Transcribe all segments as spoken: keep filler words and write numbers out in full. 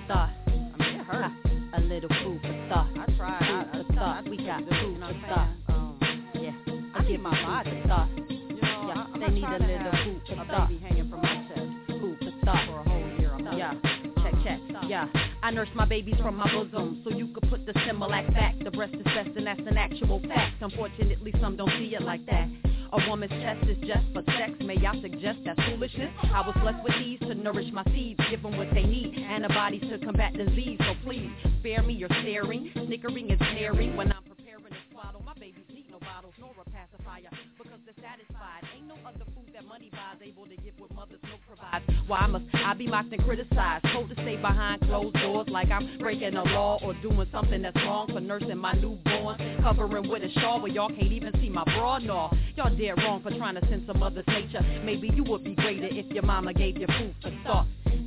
thought. I mean, it hurts. A little food for thought. I tried. Food I, I, for thought. I, We got you food know for what thought. I'm saying? Um, Yeah. I need my food body. for thought. You know, Yeah, I, I'm they not need a trying to little have food for a thought. baby hanging from my chest Food for thought. for a whole year. I'm Yeah. like, Check, check. Yeah. I nurse my babies from my bosom, so you could put the Similac back. The breast is best, and that's an actual fact. Unfortunately, some don't see it like that. A woman's chest is just for sex. May I suggest that's foolishness? I was blessed with these to nourish my seeds, give them what they need, antibodies to combat disease. So please, spare me your staring, snickering and staring when I'm preparing to swaddle. My babies need no bottles nor a pacifier because they're satisfied. Ain't no other food that money buys able to give what mother's milk provides. Why must I be mocked and criticized? Told to stay behind closed doors like I'm breaking a law or doing something that's wrong for nursing my newborn, covering with a shawl where y'all can't even see my bra. No, y'all dead wrong for trying to censor mother's nature. Maybe you would be greater if your mama gave you food for thought.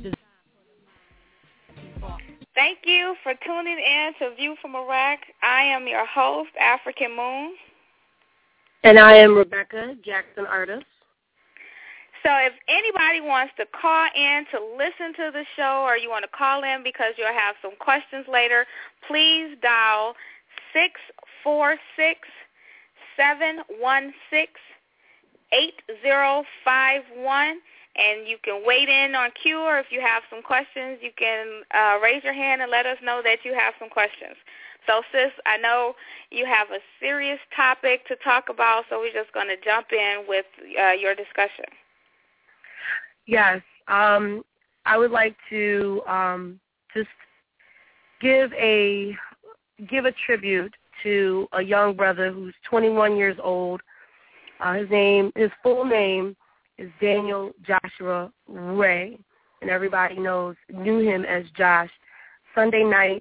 Thank you for tuning in to View from Iraq. I am your host, African Moon. And I am Rebecca Jackson Artis. So if anybody wants to call in to listen to the show, or you want to call in because you'll have some questions later, please dial six four six, seven one six, eight zero five one. And you can wait in on cue, or if you have some questions, you can uh, raise your hand and let us know that you have some questions. So, sis, I know you have a serious topic to talk about, so we're just going to jump in with uh, your discussion. Yes. Um, I would like to um, just give a give a tribute to a young brother who's twenty-one years old. Uh, his name, his full name is Daniel Joshua Ray, and everybody knows, knew him as Josh. Sunday night,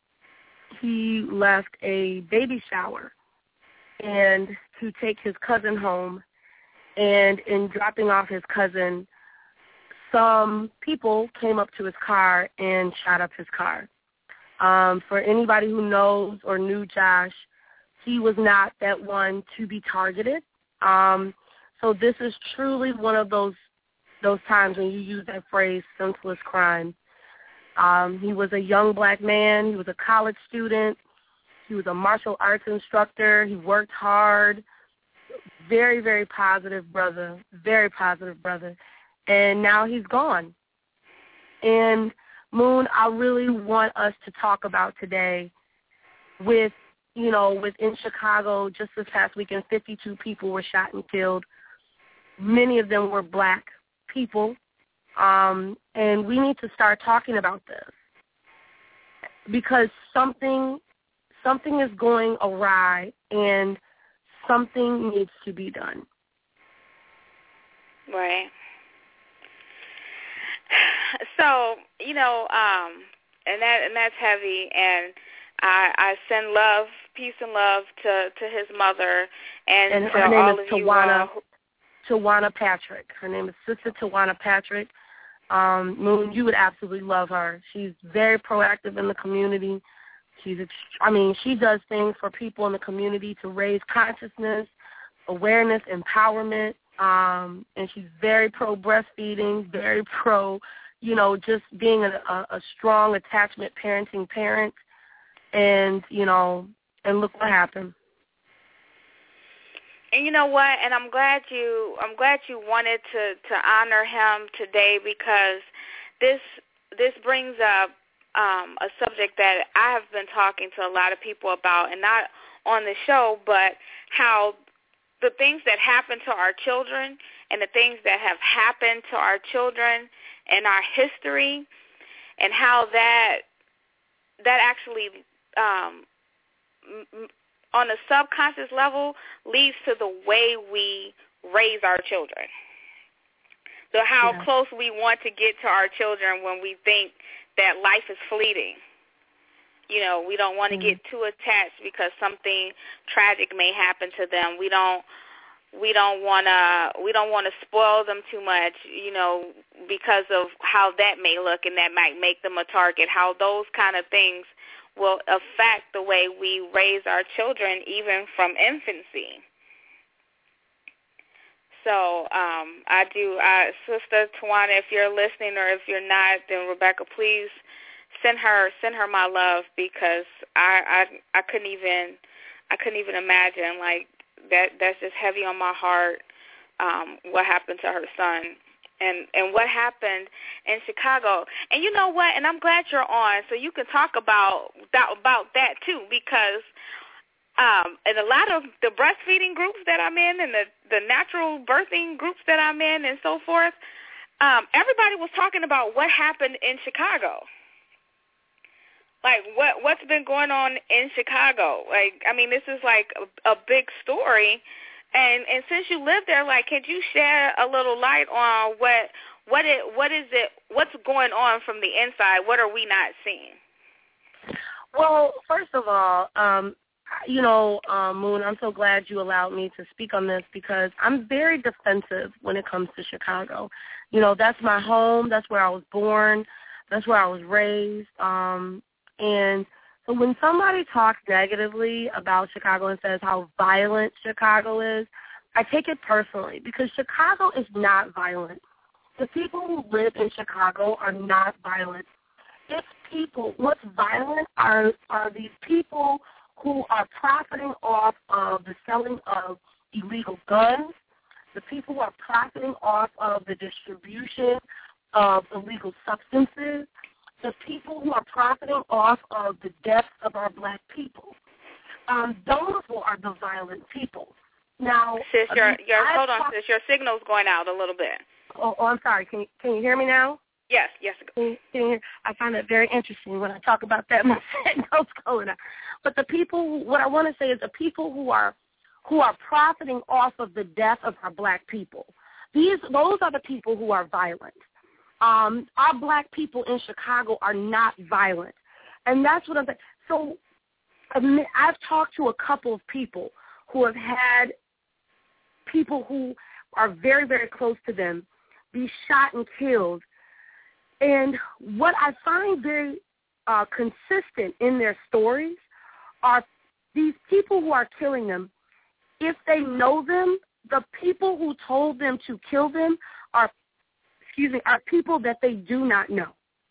he left a baby shower and to take his cousin home, and in dropping off his cousin, some people came up to his car and shot up his car. Um, for anybody who knows or knew Josh, he was not that one to be targeted. Um, So this is truly one of those those times when you use that phrase, senseless crime. Um, he was a young black man. He was a college student. He was a martial arts instructor. He worked hard. Very, very positive brother. Very positive brother. And now he's gone. And, Moon, I really want us to talk about today with, you know, within Chicago, just this past weekend, fifty-two people were shot and killed. Many of them were black people, um, and we need to start talking about this because something something is going awry and something needs to be done. Right. So, you know, um, and that and that's heavy, and I, I send love, peace and love to, to his mother and, and to her name all is of you Tawana. all. Tawana Patrick. Her name is Sister Tawana Patrick. Um, Moon, you would absolutely love her. She's very proactive in the community. She's, I mean, she does things for people in the community to raise consciousness, awareness, empowerment, um, and she's very pro breastfeeding, very pro, you know, just being a, a, a strong attachment parenting parent, and, you know, and look what happened. And you know what? And I'm glad you I'm glad you wanted to, to honor him today, because this this brings up um, a subject that I have been talking to a lot of people about, and not on the show, but how the things that happen to our children and the things that have happened to our children in our history, and how that that actually um, m- on a subconscious level leads to the way we raise our children. So how yeah. close we want to get to our children when we think that life is fleeting. You know, we don't want to mm-hmm. get too attached because something tragic may happen to them. We don't we don't want to we don't want to spoil them too much, you know, because of how that may look, and that might make them a target. How those kind of things will affect the way we raise our children, even from infancy. So um, I do, uh, Sister Tawana, if you're listening, or if you're not, then Rebecca, please send her send her my love, because I I I couldn't even I couldn't even imagine, like, that that's just heavy on my heart. Um, what happened to her son, and and what happened in Chicago. And you know what? And I'm glad you're on, so you can talk about that about that too, because um, in a lot of the breastfeeding groups that I'm in, and the the natural birthing groups that I'm in, and so forth, um, everybody was talking about what happened in Chicago. Like, what, what's been going on in Chicago? Like, I mean, this is like a, a big story. And and since you live there, like, could you share a little light on what what it what is it what's going on from the inside? What are we not seeing? Well, first of all, um, you know, um, Moon, I'm so glad you allowed me to speak on this, because I'm very defensive when it comes to Chicago. You know, that's my home. That's where I was born. That's where I was raised. Um, and so when somebody talks negatively about Chicago and says how violent Chicago is, I take it personally, because Chicago is not violent. The people who live in Chicago are not violent. It's people. What's violent are are these people who are profiting off of the selling of illegal guns, the people who are profiting off of the distribution of illegal substances, the people who are profiting off of the deaths of our black people. Um, those are the violent people. Now, sis, your, your, I hold on, talk, sis, your signal's going out a little bit. Oh, oh I'm sorry. Can you, can you hear me now? Yes, yes. Can you, can you hear? I find it very interesting when I talk about that. My signal's going out. But the people, what I want to say is the people who are who are profiting off of the death of our black people. These, those are the people who are violent. Um, our black people in Chicago are not violent. And that's what I'm saying. So um, I've talked to a couple of people who have had people who are very, very close to them be shot and killed. And what I find very uh, consistent in their stories are these people who are killing them, if they know them, the people who told them to kill them are excuse me, are people that they do not know.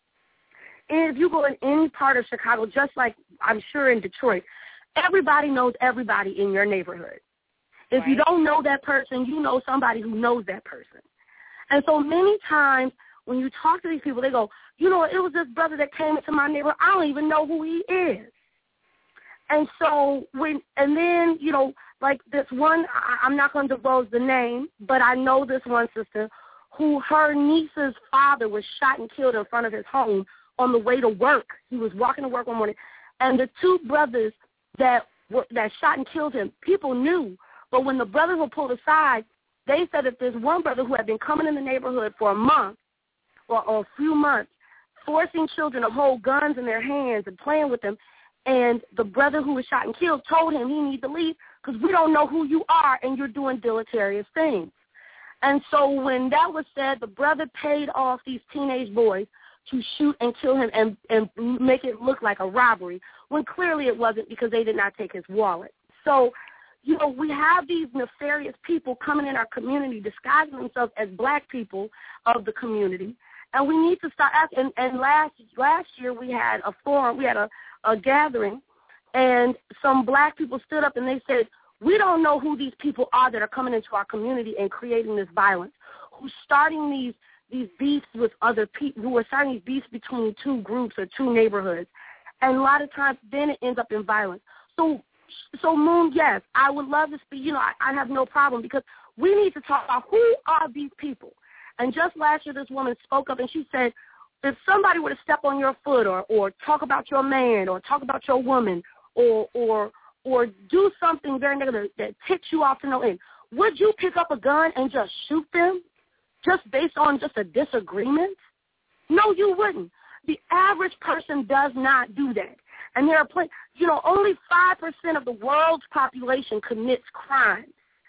And if you go in any part of Chicago, just like I'm sure in Detroit, everybody knows everybody in your neighborhood. If right. you don't know that person, you know somebody who knows that person. And so many times when you talk to these people, they go, you know, it was this brother that came into my neighborhood. I don't even know who he is. And so when, and then, you know, like this one, I, I'm not going to divulge the name, but I know this one sister who her niece's father was shot and killed in front of his home on the way to work. He was walking to work one morning. And the two brothers that were, that shot and killed him, people knew. But when the brothers were pulled aside, they said that this one brother who had been coming in the neighborhood for a month or, or a few months, forcing children to hold guns in their hands and playing with them, and the brother who was shot and killed told him he needs to leave because we don't know who you are and you're doing deleterious things. And so when that was said, the brother paid off these teenage boys to shoot and kill him and, and make it look like a robbery, when clearly it wasn't because they did not take his wallet. So, you know, we have these nefarious people coming in our community, disguising themselves as black people of the community, and we need to start asking. And, and last last year we had a forum, we had a, a gathering, and some black people stood up and they said, we don't know who these people are that are coming into our community and creating this violence, who's starting these these beefs with other people, who are starting these beefs between two groups or two neighborhoods. And a lot of times then it ends up in violence. So, so Moon, yes, I would love to speak. You know, I, I have no problem because we need to talk about who are these people. And just last year this woman spoke up and she said, if somebody were to step on your foot or, or talk about your man or talk about your woman or or or do something very negative that ticks you off to no end, would you pick up a gun and just shoot them just based on just a disagreement? No, you wouldn't. The average person does not do that. And there are plenty, you know, only five percent of the world's population commits crimes.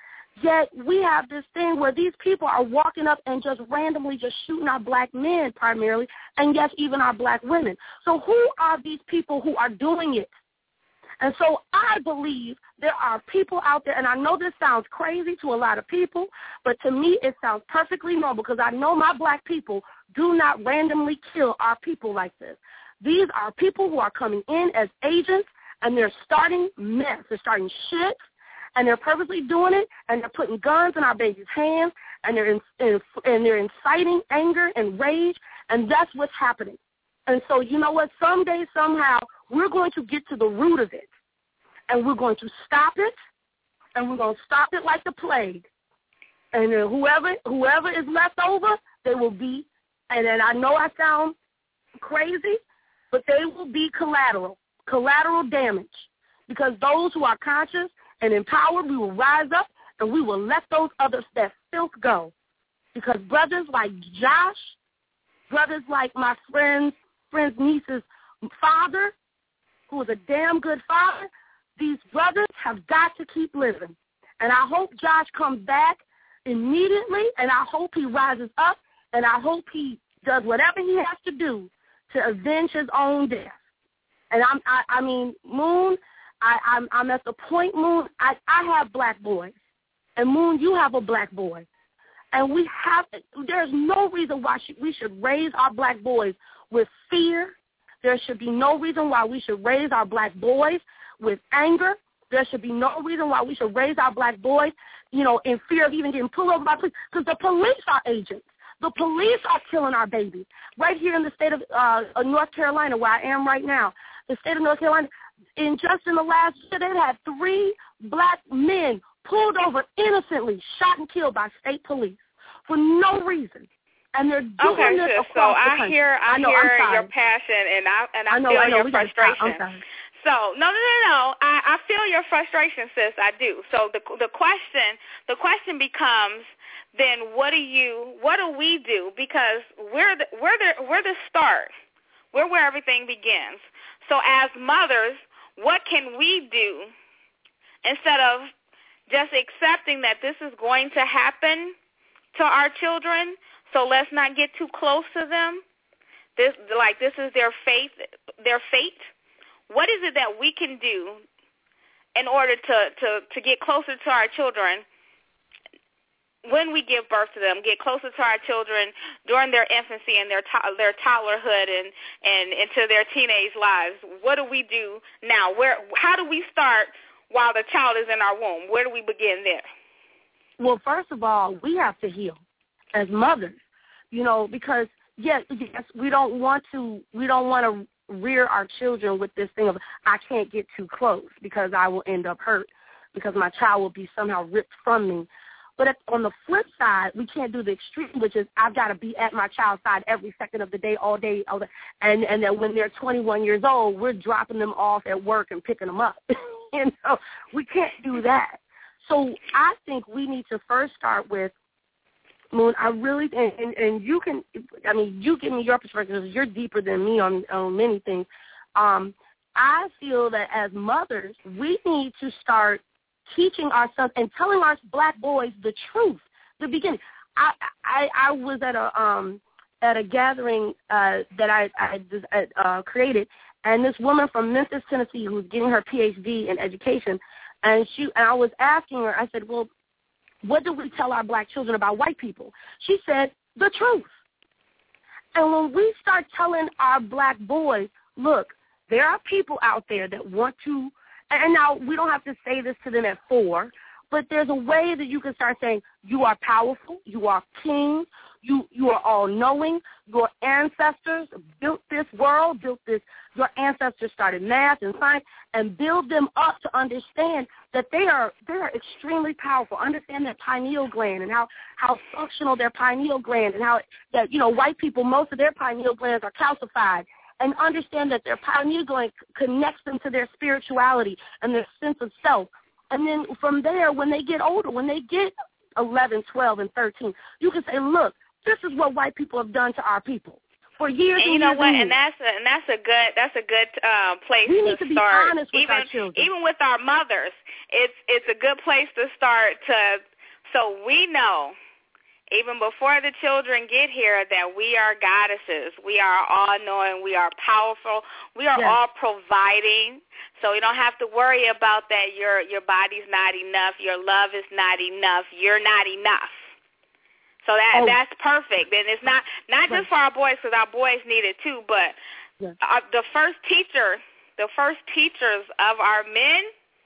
Yet we have this thing where these people are walking up and just randomly just shooting our black men primarily, and yes, even our black women. So who are these people who are doing it? And so I believe there are people out there, and I know this sounds crazy to a lot of people, but to me it sounds perfectly normal because I know my black people do not randomly kill our people like this. These are people who are coming in as agents, and they're starting mess. They're starting shit, and they're purposely doing it, and they're putting guns in our babies' hands, and they're in, in, and they're inciting anger and rage, and that's what's happening. And so, you know what? Someday, somehow, we're going to get to the root of it, and we're going to stop it, and we're going to stop it like the plague. And then whoever whoever is left over, they will be, and then I know I sound crazy, but they will be collateral, collateral damage. Because those who are conscious and empowered, we will rise up, and we will let those others, that filth, go. Because brothers like Josh, brothers like my friend's, friend's niece's father, who is a damn good father, these brothers have got to keep living. And I hope Josh comes back immediately, and I hope he rises up, and I hope he does whatever he has to do to avenge his own death. And I'm, I, I mean, Moon, I, I'm, I'm at the point, Moon, I, I have black boys, and Moon, you have a black boy, and we have, there's no reason why we should raise our black boys with fear. There should be no reason why we should raise our black boys with anger. There should be no reason why we should raise our black boys, you know, in fear of even getting pulled over by police, because the police are agents. The police are killing our babies. Right here in the state of uh, North Carolina, where I am right now, the state of North Carolina, in just in the last year, they've had three black men pulled over innocently, shot and killed by state police for no reason. And they're doing okay, this sis, across so the I country. hear, I, I know, hear I'm your passion, and I and I, I know, feel I know, your we frustration. I'm sorry. So no, no, no, no. I, I feel your frustration, sis. I do. So the the question the question becomes, then what do you what do we do? Because we're the, we're the we're the start. We're where everything begins. So as mothers, what can we do instead of just accepting that this is going to happen to our children? So let's not get too close to them. This like this is their fate, their fate. What is it that we can do in order to, to, to get closer to our children when we give birth to them, get closer to our children during their infancy and their to- their toddlerhood and, and into their teenage lives? What do we do now? Where? How do we start while the child is in our womb? Where do we begin there? Well, first of all, we have to heal as mothers, you know, because, yes, yes we don't want to, we don't want to rear our children with this thing of I can't get too close because I will end up hurt, because my child will be somehow ripped from me. But at, on the flip side, we can't do the extreme, which is I've got to be at my child's side every second of the day, all day, all day. And, and then when they're twenty-one years old, we're dropping them off at work and picking them up. You know, we can't do that. So I think we need to first start with, Moon, I really, and, and, and you can, I mean, you give me your perspective. You're deeper than me on, on many things. Um, I feel that as mothers, we need to start teaching our sons and telling our black boys the truth, the beginning. I I, I was at a um at a gathering uh, that I I just, uh, created, and this woman from Memphis, Tennessee, who's getting her P H D in education, and she and I was asking her. I said, well, what do we tell our black children about white people? She said, the truth. And when we start telling our black boys, look, there are people out there that want to, and now we don't have to say this to them at four, but there's a way that you can start saying, you are powerful, you are king, you you are all-knowing, your ancestors built this world, built this, your ancestors started math and science, and build them up to understand that they are they are extremely powerful. Understand their pineal gland and how, how functional their pineal gland and how that, you know, white people, most of their pineal glands are calcified. And understand that their pineal gland connects them to their spirituality and their sense of self. And then from there, when they get older, when they get eleven, twelve, and thirteen, you can say, look, this is what white people have done to our people for years. And you and know years what? and, and that's a, and that's a good that's a good uh, place we to need to be start. honest with even our children. even with our mothers, it's it's a good place to start to so we know. Even before the children get here, that we are goddesses. We are all-knowing. We are powerful. We are yes. all providing. So you don't have to worry about that your your body's not enough. Your love is not enough. You're not enough. So that oh. that's perfect. And it's not, not just for our boys, because our boys need it too, but yeah. uh, the first teacher, the first teachers of our men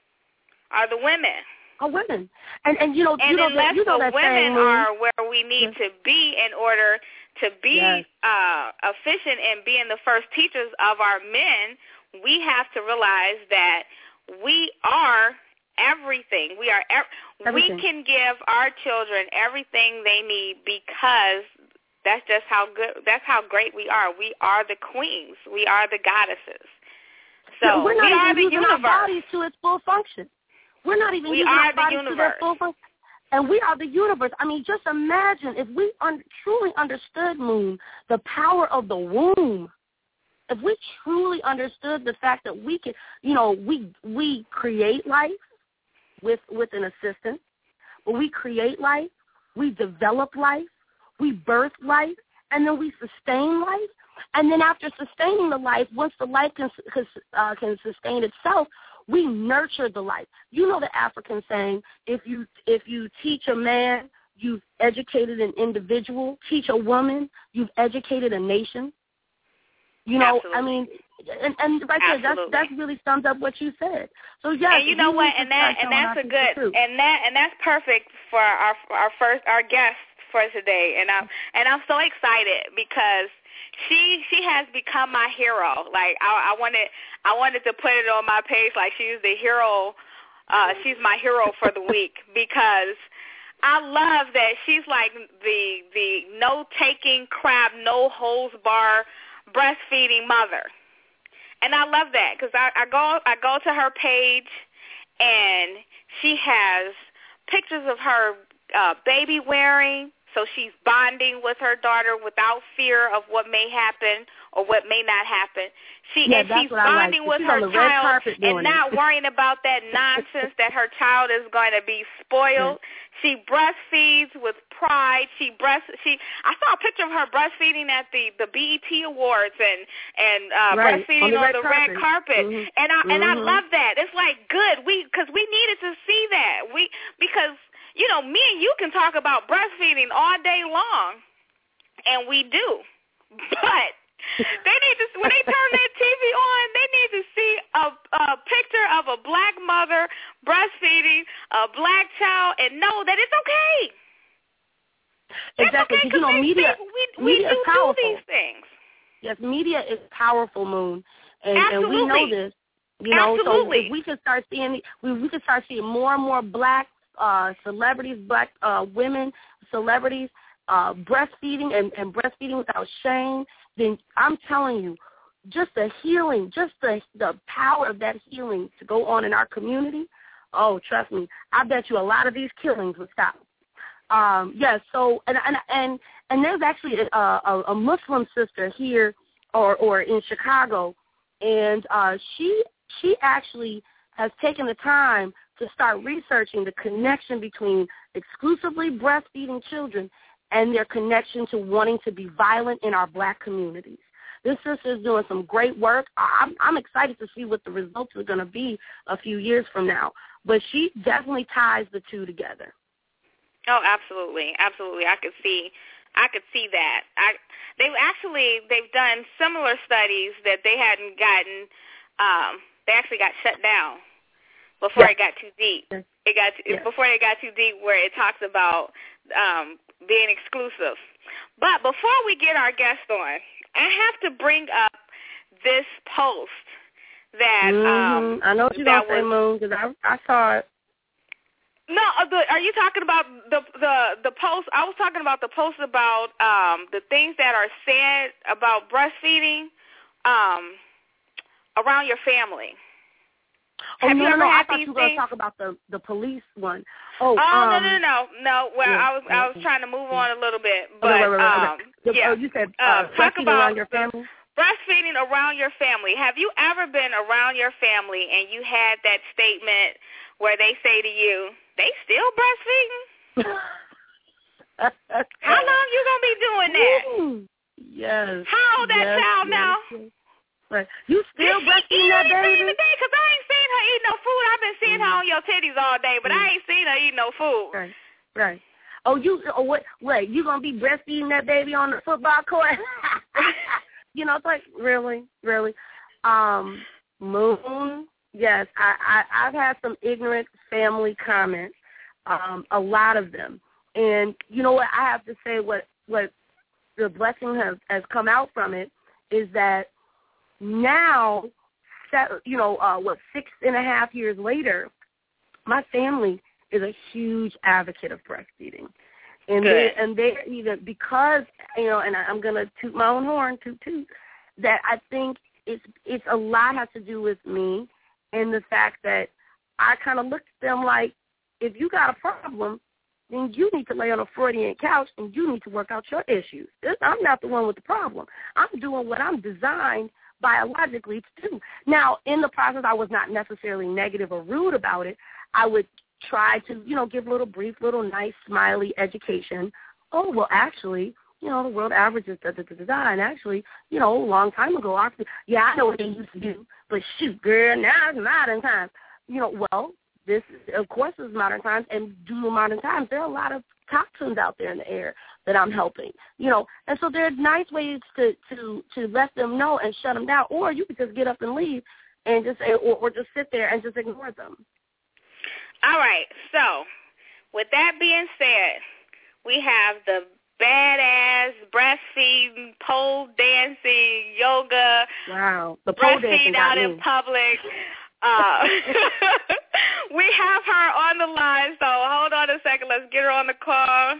are the women. Are women, and and you know, and you know, unless that, you know the that women saying, are where we need yes. to be in order to be yes. uh, efficient in being the first teachers of our men, we have to realize that we are everything. We are ev- everything. We can give our children everything they need because that's just how good. That's how great we are. We are the queens. We are the goddesses. So yeah, we're not we even are the using universe. our bodies to its full function. We're not even we using are our the bodies universe. to their full function. And we are the universe. I mean, just imagine if we un- truly understood, Moon, the power of the womb. If we truly understood the fact that we can, you know, we we create life with with an assistant, but we create life, we develop life, we birth life, and then we sustain life. And then after sustaining the life, once the life can uh, can sustain itself, we nurture the life. You know the African saying, if you if you teach a man, you've educated an individual. Teach a woman, you've educated a nation. You know, Absolutely. I mean, and, and right there, that's that's really sums up what you said. So yes, and you know what, and that and that's a good, and that and that's perfect for our our first our guest for today. And I'm and I'm so excited because She she has become my hero. Like I, I wanted I wanted to put it on my page like she's the hero. Uh, she's my hero for the week because I love that she's like the the no taking crap, no holds bar breastfeeding mother, and I love that because I, I go I go to her page and she has pictures of her uh, baby wearing. So she's bonding with her daughter without fear of what may happen or what may not happen. She yeah, and she's bonding like. with she's her child and not it. worrying about that nonsense that her child is going to be spoiled. Yeah. She breastfeeds with pride. She breast she I saw a picture of her breastfeeding at the, the B E T Awards and and uh, right. breastfeeding on the, on red, the carpet. red carpet. Mm-hmm. And I mm-hmm. and I love that. It's like good. We cuz we needed to see that. We because you know, me and you can talk about breastfeeding all day long, and we do. But they need to, when they turn that T V on, they need to see a, a picture of a black mother breastfeeding a black child and know that it's okay. Exactly. It's okay, you know, media, people, we, media we do is powerful. do these things. Yes, media is powerful, Moon, and, Absolutely. and we know this. You know, Absolutely. so if we could start seeing, we we could start seeing more and more black uh, celebrities, black uh, women, celebrities uh, breastfeeding and, and breastfeeding without shame, then I'm telling you, just the healing, just the the power of that healing to go on in our community. Oh, trust me, I bet you a lot of these killings would stop. Um, yes, yeah, so and and and and there's actually a, a, a Muslim sister here, or or in Chicago, and uh, she she actually has taken the time to start researching the connection between exclusively breastfeeding children and their connection to wanting to be violent in our black communities. This sister is doing some great work. I'm, I'm excited to see what the results are going to be a few years from now. But she definitely ties the two together. Oh, absolutely, absolutely. I could see, I could see that. I, they've actually they've done similar studies that they hadn't gotten. Um, they actually got shut down before yes. it got too deep. Yes. It got too, yes. before it got too deep, where it talks about um, being exclusive. But before we get our guest on, I have to bring up this post that mm-hmm. um, I know what you're gonna say, Moon, because I I saw it. No, the, are you talking about the the the post? I was talking about the post about um, the things that are said about breastfeeding um, around your family. Oh, Have no, you ever no, no. had I thought these you were going to things? talk about the, the police one. Oh, oh um, no, no, no, no. Well, yeah, I was I was yeah. trying to move on a little bit, Oh, but wait, wait, wait, um, wait. yeah. Oh, you said uh, uh, talk breastfeeding about around your family? Breastfeeding around your family. Have you ever been around your family and you had that statement where they say to you, "They still breastfeeding"? How long you gonna be doing that? Ooh, yes. How old that yes, child yes, now? Yes. Right. You still Did breastfeeding she that eat baby? anything today? Because I ain't seen her eat no food. I've been seeing mm-hmm. her on your titties all day, but mm-hmm. I ain't seen her eat no food. Right. Right. Oh, you? Oh, what? Wait, you gonna be breastfeeding that baby on the football court? you know, it's like, really, really. Um, Moon, yes, I, I, I've had some ignorant family comments, um, a lot of them. And you know what, I have to say what, what the blessing has, has come out from it is that now, you know, uh, what, six and a half years later, my family is a huge advocate of breastfeeding. And they and they're even, because, you know, and I, I'm going to toot my own horn, toot, toot, that I think it's, it's a lot has to do with me and the fact that I kind of look at them like, if you got a problem, then you need to lay on a Freudian couch and you need to work out your issues. I'm not the one with the problem. I'm doing what I'm designed biologically to do. Now, in the process, I was not necessarily negative or rude about it. I would try to, you know, give a little brief, little nice, smiley education. Oh, well, actually, you know, the world average is da-da-da-da-da, and actually, you know, a long time ago, I, yeah, I know what they used to do, but shoot, girl, now it's modern times. You know, well, this, of course, is modern times, and due to modern times, there are a lot of toxins out there in the air that I'm helping, you know, and so there are nice ways to, to, to let them know and shut them down, or you could just get up and leave and just, or, or just sit there and just ignore them. All right, so with that being said, we have the badass breastfeeding, pole dancing, yoga, wow, the pole breastfeeding out in public. Uh, we have her on the line, so hold on a second. Let's get her on the call.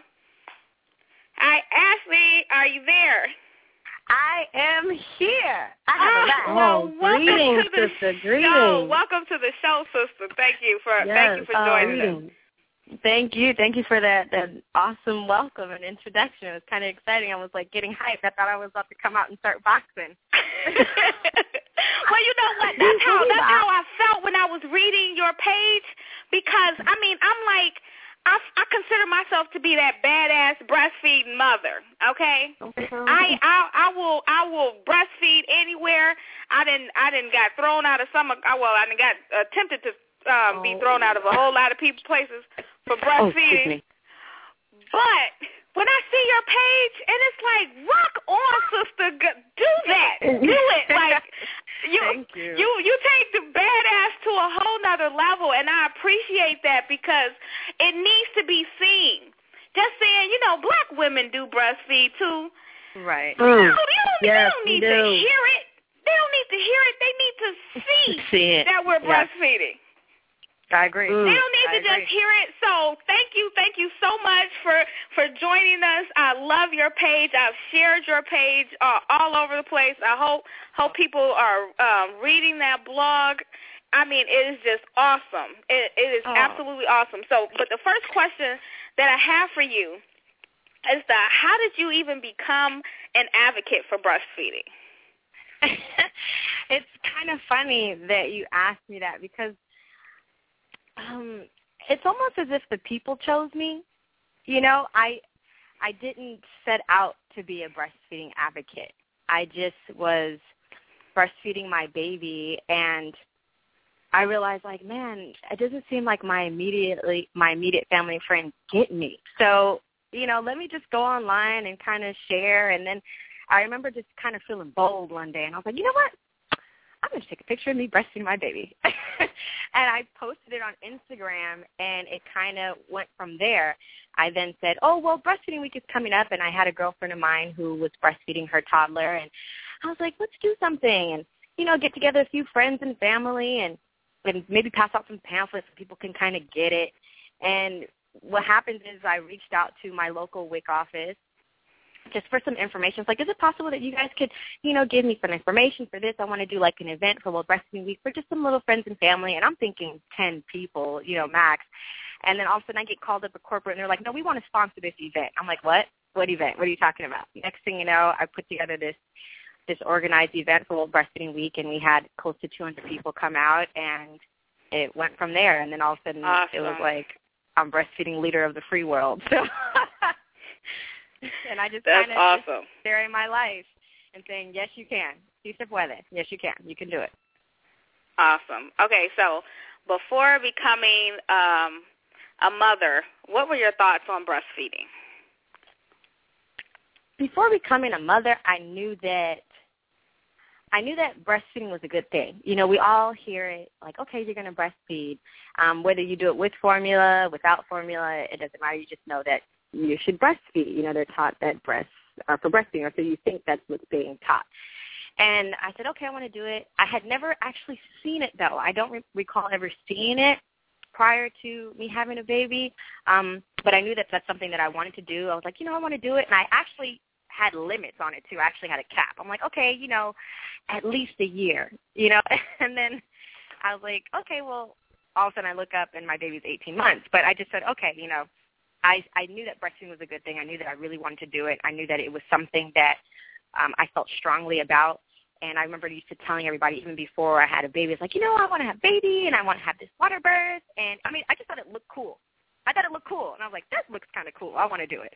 Hi, Ashley, are you there? I am here. I have oh, a well, welcome greetings, to the sister, show. greetings. Welcome to the show, sister. Thank you for yes. thank you for joining uh, us. Thank you. Thank you for that, that awesome welcome and introduction. It was kind of exciting. I was, like, getting hyped. I thought I was about to come out and start boxing. Well, you know what? That's how, that's how I felt when I was reading your page because, I mean, I'm like, I, I consider myself to be that badass breastfeeding mother, okay? I, I I will I will breastfeed anywhere. I didn't I didn't got thrown out of some, well, I didn't got attempted to um, be thrown out of a whole lot of people places for breastfeeding. Oh, but when I see your page, and it's like, rock on, sister, do that, do it. Like you, Thank you. you, you take the badass to a whole nother level, and I appreciate that because it needs to be seen. Just saying, you know, black women do breastfeed too. Right. You know, they don't, yes, they don't need do. to hear it. They don't need to hear it. They need to see, see it. that we're yes. breastfeeding. I agree. Mm. They don't need I to agree. just hear it. So thank you, thank you so much for, for joining us. I love your page. I've shared your page uh, all over the place. I hope hope people are um, reading that blog. I mean, it is just awesome. It, it is oh. absolutely awesome. So, but the first question that I have for you is the, how did you even become an advocate for breastfeeding? It's kind of funny that you asked me that because um, it's almost as if the people chose me. You know, I I didn't set out to be a breastfeeding advocate. I just was breastfeeding my baby, and I realized, like, man, it doesn't seem like my immediately my immediate family and friends get me. So, you know, let me just go online and kind of share. And then I remember just kind of feeling bold one day, and I was like, you know what? I'm going to take a picture of me breastfeeding my baby. And I posted it on Instagram, and it kind of went from there. I then said, oh, well, breastfeeding week is coming up, and I had a girlfriend of mine who was breastfeeding her toddler, and I was like, let's do something and, you know, get together a few friends and family and, and maybe pass out some pamphlets so people can kind of get it. And what happened is I reached out to my local W I C office just for some information. It's like, is it possible that you guys could, you know, give me some information for this? I want to do like an event for World Breastfeeding Week for just some little friends and family. And I'm thinking ten people, you know, max. And then all of a sudden I get called up at corporate, and they're like, no, we want to sponsor this event. I'm like, what? What event? What are you talking about? Next thing you know, I put together this this organized event for World Breastfeeding Week, and we had close to two hundred people come out, and it went from there. And then all of a sudden awesome. It was like, I'm breastfeeding leader of the free world. So. And I just kind of awesome. sharing my life and saying, yes, you can. Si se puede. Yes, you can. You can do it. Awesome. Okay, so before becoming um, a mother, what were your thoughts on breastfeeding? Before becoming a mother, I knew that I knew that breastfeeding was a good thing. You know, we all hear it like, okay, you're going to breastfeed. Um, whether you do it with formula, without formula, it doesn't matter. You just know that you should breastfeed. You know, they're taught that breasts are for breastfeeding, or so you think that's what's being taught. And I said, okay, I want to do it. I had never actually seen it, though. I don't re- recall ever seeing it prior to me having a baby, um, but I knew that that's something that I wanted to do. I was like, you know, I want to do it, and I actually had limits on it, too. I actually had a cap. I'm like, okay, you know, at least a year, you know, and then I was like, okay, well, all of a sudden I look up and my baby's eighteen months, but I just said, okay, you know, I, I knew that breastfeeding was a good thing. I knew that I really wanted to do it. I knew that it was something that um, I felt strongly about. And I remember used to telling everybody even before I had a baby, it's like, you know, I want to have a baby and I want to have this water birth. And, I mean, I just thought it looked cool. I thought it looked cool. And I was like, that looks kind of cool. I want to do it.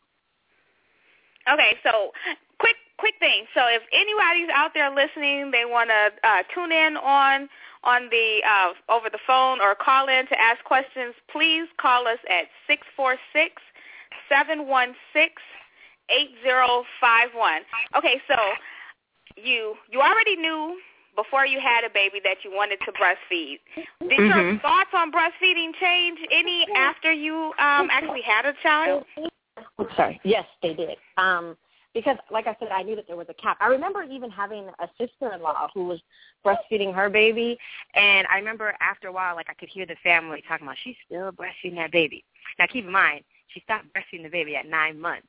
Okay, so quick quick thing. So if anybody's out there listening, they want to uh, tune in on on the uh, over the phone or call in to ask questions, please call us at six four six, seven one six, eight zero five one. Okay, so you you already knew before you had a baby that you wanted to breastfeed. Did mm-hmm. your thoughts on breastfeeding change any after you um, actually had a child? I'm sorry. Yes, they did. Um, because, like I said, I knew that there was a cap. I remember even having a sister-in-law who was breastfeeding her baby, and I remember after a while, like, I could hear the family talking about, she's still breastfeeding that baby. Now, keep in mind, she stopped breastfeeding the baby at nine months.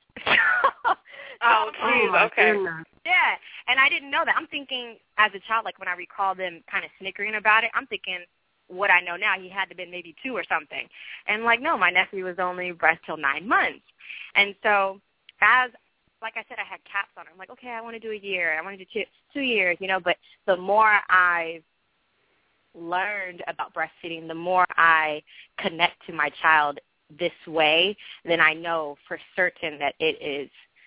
Oh, geez, okay. Yeah, and I didn't know that. I'm thinking, as a child, like, when I recall them kind of snickering about it, I'm thinking, what I know now, he had to have been maybe two or something. And, like, no, my nephew was only breast till nine months. And so as, like I said, I had caps on it. I'm like, okay, I want to do a year. I want to do two, two years, you know. But the more I've learned about breastfeeding, the more I connect to my child this way, then I know for certain that it is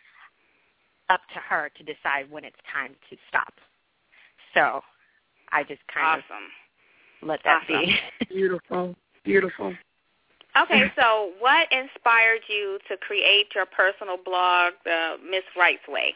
up to her to decide when it's time to stop. So I just kind awesome. of let that awesome. be. Beautiful. Beautiful. Okay, so what inspired you to create your personal blog, the Miss Wright's Way?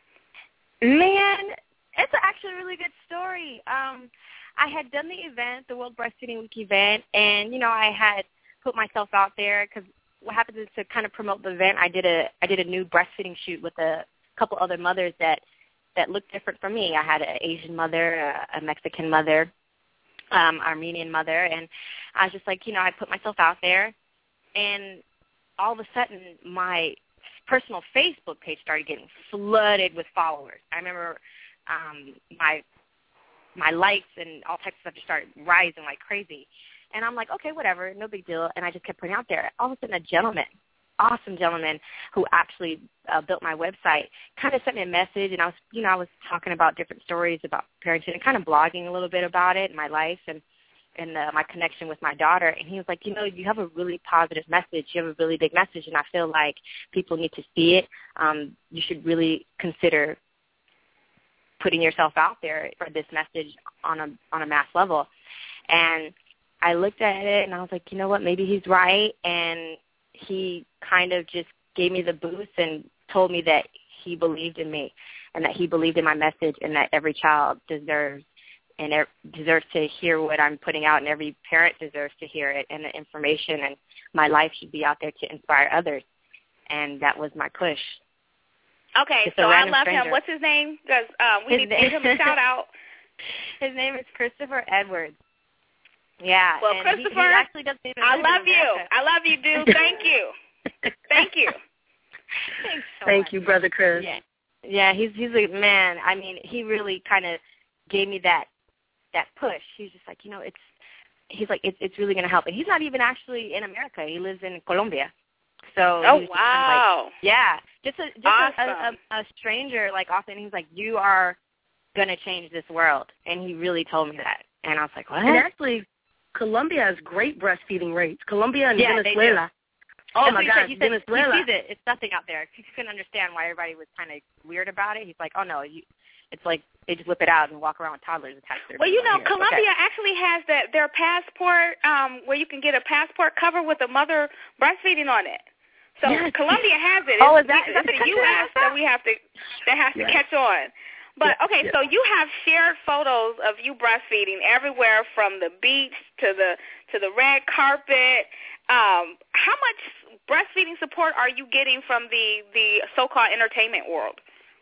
Man, it's actually a really good story. Um, I had done the event, the World Breastfeeding Week event, and, you know, I had put myself out there because what happened is to kind of promote the event, I did a I did a new breastfeeding shoot with a couple other mothers that, that looked different from me. I had an Asian mother, a, a Mexican mother, um, Armenian mother, and I was just like, you know, I put myself out there, and all of a sudden my personal Facebook page started getting flooded with followers. I remember um, my my likes and all types of stuff just started rising like crazy. And I'm like, okay, whatever, no big deal. And I just kept putting out there. All of a sudden a gentleman, awesome gentleman who actually uh, built my website kind of sent me a message, and I was, you know, I was talking about different stories about parenting and kind of blogging a little bit about it in my life and and uh, my connection with my daughter. And he was like, you know, you have a really positive message. You have a really big message, and I feel like people need to see it. Um, you should really consider putting yourself out there for this message on a on a mass level. And I looked at it, and I was like, you know what, maybe he's right. And he kind of just gave me the boost and told me that he believed in me and that he believed in my message and that every child deserves and er- deserves to hear what I'm putting out, and every parent deserves to hear it, and the information and my life should be out there to inspire others. And that was my push. Okay, Just so I love stranger. him. What's his name? Because um, we his need name. to give him a shout-out. His name is Christopher Edwards. Yeah. Well, and Christopher, he, he actually doesn't even I love you. America. I love you, dude. Thank you. Thank you. Thanks so Thank much. you, Brother Chris. Yeah. Yeah, he's he's a man. I mean, he really kind of gave me that that push. He's just like, you know, it's he's like it's it's really going to help. And he's not even actually in America. He lives in Colombia. So oh he was wow, kind of like, yeah, just a just awesome. a, a, a stranger like often. He's like, you are going to change this world, and he really told me that. And I was like, what? And actually, Colombia has great breastfeeding rates. Colombia and yeah, Venezuela. Oh, That's my God, he said, Venezuela. He sees it. It's nothing out there. He couldn't understand why everybody was kind of weird about it. He's like, oh, no, you, it's like they just whip it out and walk around with toddlers attached to their Well, you know, here. Colombia okay. actually has that their passport um, where you can get a passport cover with a mother breastfeeding on it. So yes. Colombia has it. Oh, it's, is that, is that the U S that we have to that has yes. to catch on. But, yeah, okay, yeah. so you have shared photos of you breastfeeding everywhere from the beach to the to the red carpet. Um, how much breastfeeding support are you getting from the, the so-called entertainment world?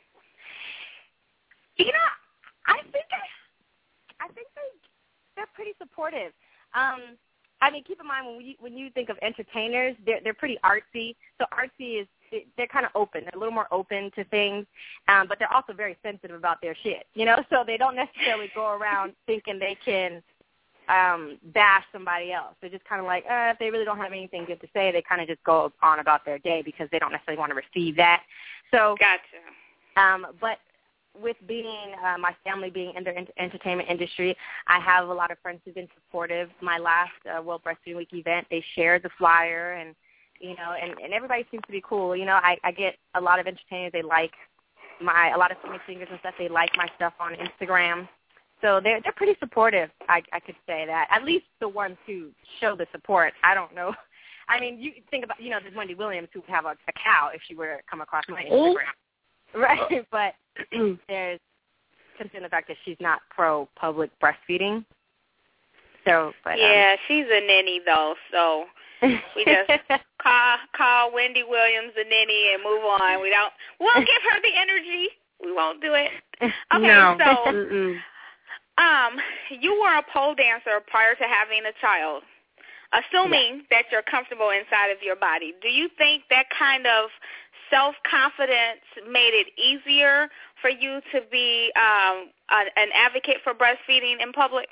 You know, I think I, I think they they're pretty supportive. Um, I mean, keep in mind when you when you think of entertainers, they're they're pretty artsy. So artsy is they're kind of open. They're a little more open to things, um, but they're also very sensitive about their shit. You know, so they don't necessarily go around thinking they can um, bash somebody else. They're just kind of like, uh, if they really don't have anything good to say, they kind of just go on about their day because they don't necessarily want to receive that. So, gotcha. Um, but with being uh, my family being in the ent- entertainment industry, I have a lot of friends who've been supportive. My last uh, World Breastfeeding Week event, they shared the flyer, and you know, and, and everybody seems to be cool. You know, I, I get a lot of entertainers. They like my a lot of famous singers and stuff. They like my stuff on Instagram, so they're they're pretty supportive. I I could say that. At least the ones who show the support. I don't know. I mean, you think about, you know, there's Wendy Williams who would have a, a cow if she were to come across my Instagram. Right, but there's considering the fact that she's not pro public breastfeeding. So, but yeah, um, she's a ninny though. So we just call call Wendy Williams a ninny and move on. We don't we won't give her the energy. We won't do it. Okay, no. so Mm-mm. um, you were a pole dancer prior to having a child. Assuming yeah. that you're comfortable inside of your body, do you think that kind of self-confidence made it easier for you to be um, a, an advocate for breastfeeding in public?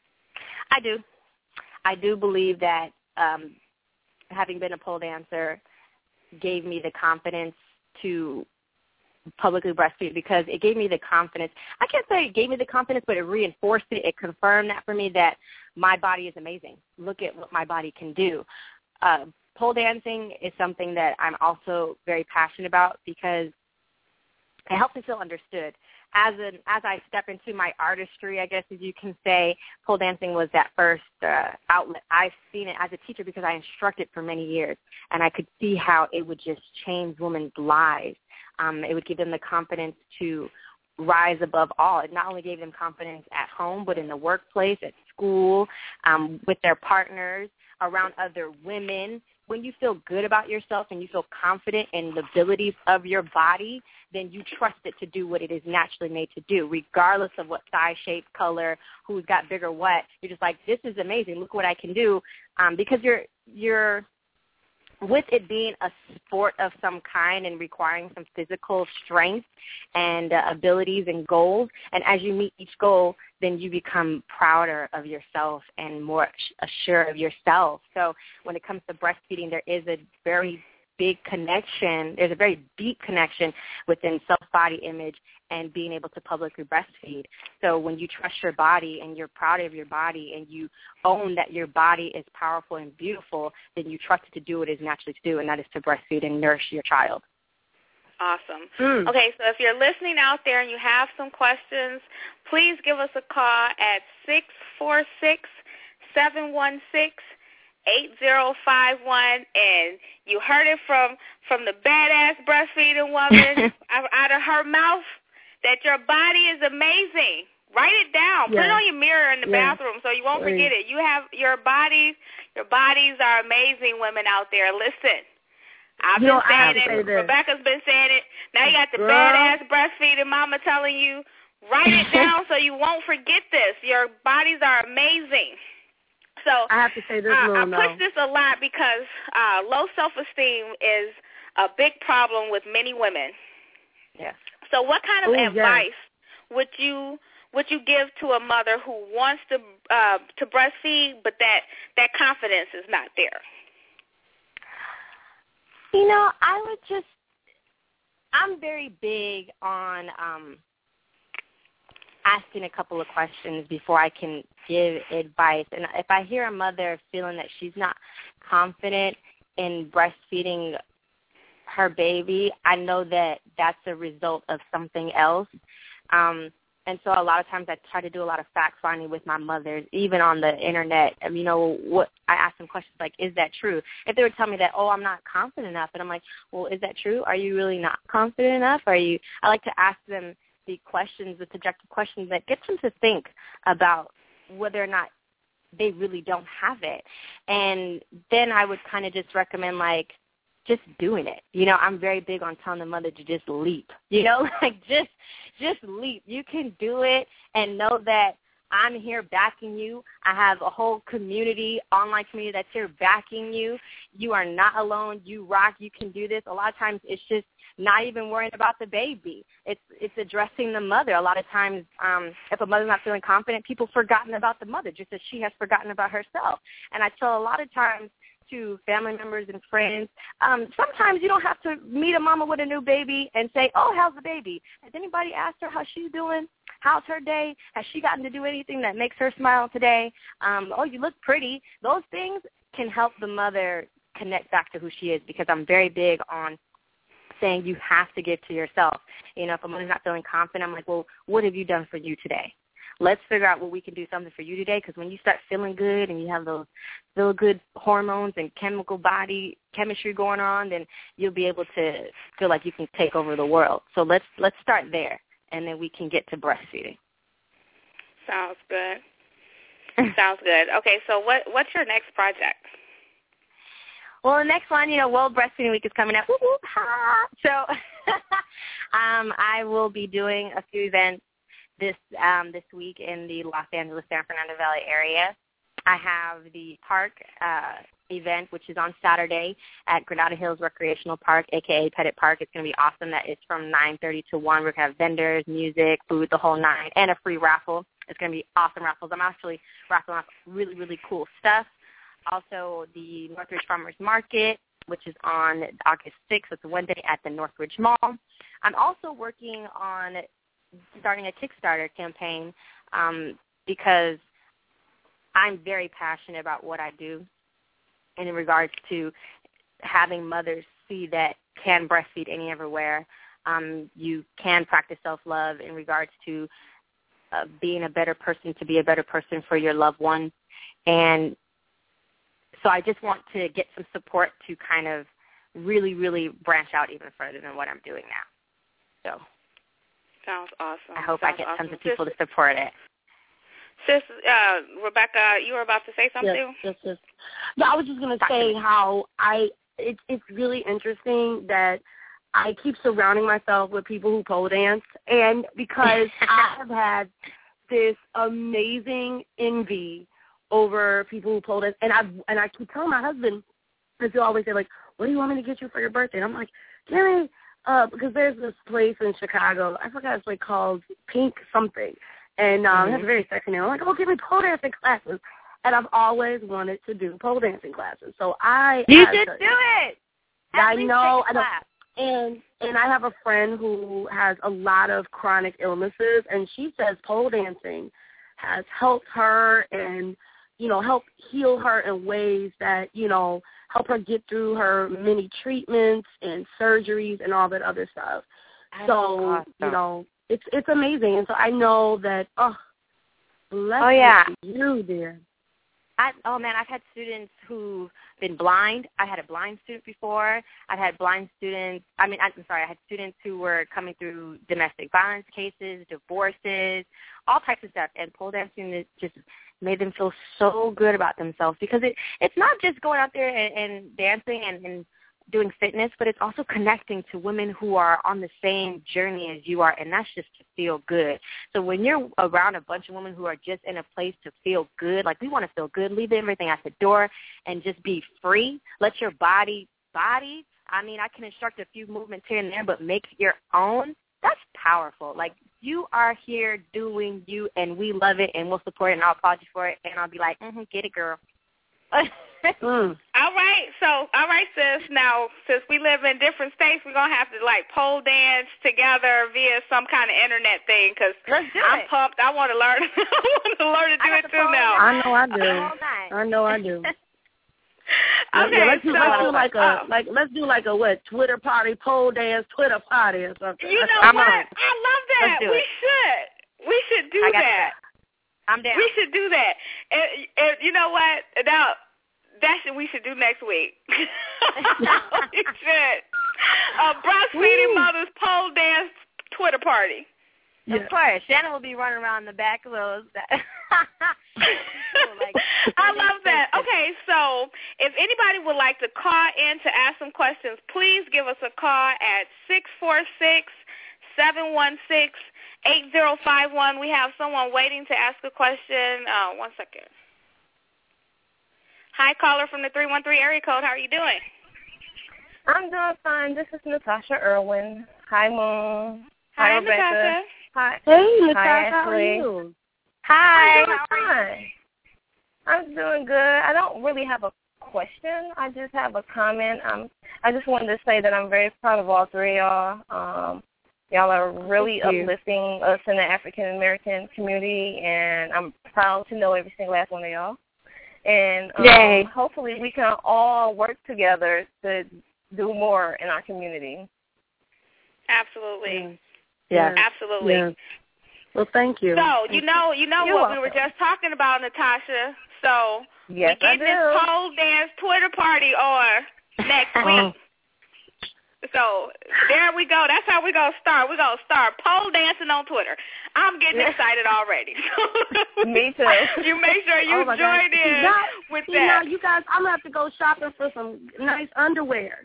I do. I do believe that um, having been a pole dancer gave me the confidence to publicly breastfeed because it gave me the confidence. I can't say it gave me the confidence, but it reinforced it. It confirmed that for me that my body is amazing. Look at what my body can do. Uh, pole dancing is something that I'm also very passionate about because it helps me feel understood. As an as I step into my artistry, I guess as you can say, pole dancing was that first uh, outlet. I've seen it as a teacher because I instructed for many years, and I could see how it would just change women's lives. Um, it would give them the confidence to rise above all. It not only gave them confidence at home, but in the workplace, at school, um, with their partners, around other women. When you feel good about yourself and you feel confident in the abilities of your body, then you trust it to do what it is naturally made to do, regardless of what size, shape, color, who's got bigger what. You're just like, this is amazing. Look what I can do, um, because you're you're with it being a sport of some kind and requiring some physical strength and uh, abilities and goals. And as you meet each goal, then you become prouder of yourself and more assured of yourself. So when it comes to breastfeeding, there is a very big connection. There's a very deep connection within self-body image and being able to publicly breastfeed. So when you trust your body and you're proud of your body and you own that your body is powerful and beautiful, then you trust it to do what it is naturally to do, and that is to breastfeed and nourish your child. Awesome. Mm. Okay, so if you're listening out there and you have some questions, please give us a call at six four six, seven one six, eight zero five one, and you heard it from, from the badass breastfeeding woman out of her mouth that your body is amazing. Write it down. Yeah. Put it on your mirror in the Yeah. bathroom so you won't forget it. You have your bodies. Your bodies are amazing, women out there. Listen. I've You been know, I saying have to it. say this. Rebecca's been saying it. Now you got the Girl. badass breastfeeding mama telling you, write it down so you won't forget this. Your bodies are amazing. So I have to say this, uh, I Luna. push this a lot because uh, low self-esteem is a big problem with many women. Yes. So what kind of Ooh, advice yes. would you would you give to a mother who wants to uh, to breastfeed, but that, that confidence is not there? You know, I would just, I'm very big on um, asking a couple of questions before I can give advice. And if I hear a mother feeling that she's not confident in breastfeeding her baby, I know that that's a result of something else. Um, and so a lot of times I try to do a lot of fact-finding with my mothers, even on the Internet. And, you know, what I ask them questions like, is that true? If they would tell me that, oh, I'm not confident enough, and I'm like, well, is that true? Are you really not confident enough? Are you? I like to ask them the questions, the subjective questions that gets them to think about whether or not they really don't have it. And then I would kind of just recommend, like, just doing it. You know, I'm very big on telling the mother to just leap. You know, like just just leap. You can do it, and know that I'm here backing you. I have a whole community, online community that's here backing you. You are not alone. You rock. You can do this. A lot of times it's just not even worrying about the baby. It's it's addressing the mother. A lot of times um, if a mother's not feeling confident, people have forgotten about the mother just as she has forgotten about herself. And I tell a lot of times to family members and friends, um, sometimes you don't have to meet a mama with a new baby and say, oh, how's the baby? Has anybody asked her how she's doing? How's her day? Has she gotten to do anything that makes her smile today? Um, oh, you look pretty. Those things can help the mother connect back to who she is, because I'm very big on saying you have to give to yourself. You know, if a mother's not feeling confident, I'm like, well, what have you done for you today? Let's figure out what we can do something for you today, because when you start feeling good and you have those feel good hormones and chemical body chemistry going on, then you'll be able to feel like you can take over the world. So let's let's start there, and then we can get to breastfeeding. Sounds good. Sounds good. Okay, so what what's your next project? Well, the next one, you know, World Breastfeeding Week is coming up. Woo, woo, ha. So um, I will be doing a few events this um, this week in the Los Angeles, San Fernando Valley area. I have the park uh, event, which is on Saturday at Granada Hills Recreational Park, a k a. Pettit Park. It's going to be awesome. That is from nine thirty to one. We're going to have vendors, music, food, the whole nine, and a free raffle. It's going to be awesome raffles. I'm actually raffling off really, really cool stuff. Also, the Northridge Farmers Market, which is on August sixth. It's a Wednesday at the Northridge Mall. I'm also working on starting a Kickstarter campaign um, because I'm very passionate about what I do, and in regards to having mothers see that can breastfeed any everywhere. Um, you can practice self-love in regards to uh, being a better person, to be a better person for your loved one. And so I just want to get some support to kind of really, really branch out even further than what I'm doing now. So sounds awesome. I hope sounds I get awesome. tons of people sis, to support it. Sis, uh, Rebecca, you were about to say something? Yes, yes, yes. No, I was just going to say how I it, it's really interesting that I keep surrounding myself with people who pole dance, and because I have had this amazing envy over people who pole dance, and I and I keep telling my husband, because he'll always say, like, what do you want me to get you for your birthday? And I'm like, give me, uh, because there's this place in Chicago, I forgot it's like called Pink something, and um, mm-hmm. it has a very sexy name. I'm like, oh, give me pole dancing classes. And I've always wanted to do pole dancing classes. So I You should do it. At I least know. take a I class. And and I have a friend who has a lot of chronic illnesses, and she says pole dancing has helped her and, you know, help heal her in ways that, you know, help her get through her many treatments and surgeries and all that other stuff. That's so, awesome. you know, it's it's amazing. And so I know that, oh, bless oh, yeah. you, dear. I, oh, man, I've had students who've been blind. I had a blind student before. I've had blind students. I mean, I'm sorry, I had students who were coming through domestic violence cases, divorces, all types of stuff. And pole dancing is just made them feel so good about themselves, because it it's not just going out there and, and dancing and, and doing fitness, but it's also connecting to women who are on the same journey as you are, and that's just to feel good. So when you're around a bunch of women who are just in a place to feel good, like we want to feel good, leave everything at the door and just be free. Let your body body. I mean, I can instruct a few movements here and there, but make it your own. That's powerful. Like, you are here doing you, and we love it, and we'll support it, and I'll applaud you for it, and I'll be like, mm-hmm, get it, girl. mm. All right, so, all right, sis. Now, since we live in different states, we're going to have to, like, pole dance together via some kind of internet thing, because I'm it. pumped. I want to learn. I want to learn to do it, too, now. I know I do. I know I do. Okay, yeah, let's do, so, let's do like a uh, like let's do like a what Twitter party, pole dance, Twitter party or something. You know I'm what? on. I love that. Let's do we it. should. We should do I got that. that. I'm down. We should do that. And, and you know what? Now, that's what we should do next week. We should. A breastfeeding mothers pole dance Twitter party. Of course. Shannon will be running around the back of those. like, I love that. Okay, so if anybody would like to call in to ask some questions, please give us a call at six four six, seven one six, eight zero five one. We have someone waiting to ask a question. Uh, one second. Hi, caller from the three one three area code. How are you doing? I'm doing fine. This is Natasha Irwin. Hi, Moon. Hi, Hi Rebecca. Natasha. Hi. Hey, Natasha. Hi, How are Ashley. you? Hi. I'm doing fine. I'm doing good. I don't really have a question. I just have a comment. Um, I just wanted to say that I'm very proud of all three of y'all. Um, y'all are really uplifting us in the African American community, and I'm proud to know every single last one of y'all. And um, Yay. hopefully we can all work together to do more in our community. Absolutely. Yeah. Absolutely. Yeah. Well, thank you. So, you know, you know You're what welcome. we were just talking about, Natasha. So, Yes, we I get do. this pole dance Twitter party on next week. So, there we go. That's how we're going to start. We're going to start pole dancing on Twitter. I'm getting excited already. Me too. You make sure you Oh my God. join in Now, with see, that. now, you guys, I'm going to have to go shopping for some nice underwear.